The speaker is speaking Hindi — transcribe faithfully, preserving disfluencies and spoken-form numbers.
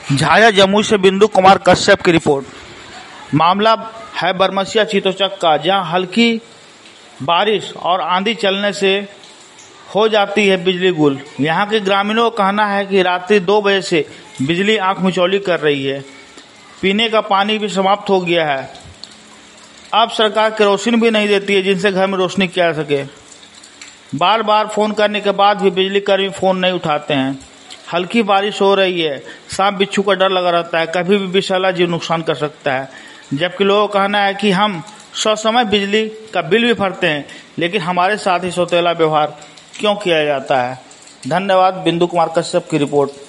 झाया जमुई से बिंदु कुमार कश्यप की रिपोर्ट। मामला है बरमसिया चीतोचक का, जहां हल्की बारिश और आंधी चलने से हो जाती है बिजली गुल। यहां के ग्रामीणों का कहना है कि रात्रि दो बजे से बिजली आंख मिचौली कर रही है। पीने का पानी भी समाप्त हो गया है। अब सरकार केरोसिन भी नहीं देती है जिनसे घर में रोशनी किया जा सके। बार बार फोन करने के बाद भी बिजली कर्मी फोन नहीं उठाते हैं। हल्की बारिश हो रही है, सांप बिच्छू का डर लगा रहता है, कभी भी विषैला जीव नुकसान कर सकता है। जबकि लोगों का कहना है कि हम ससमय बिजली का बिल भी भरते हैं, लेकिन हमारे साथ ही सौतेला व्यवहार क्यों किया जाता है। धन्यवाद। बिंदु कुमार कश्यप की रिपोर्ट।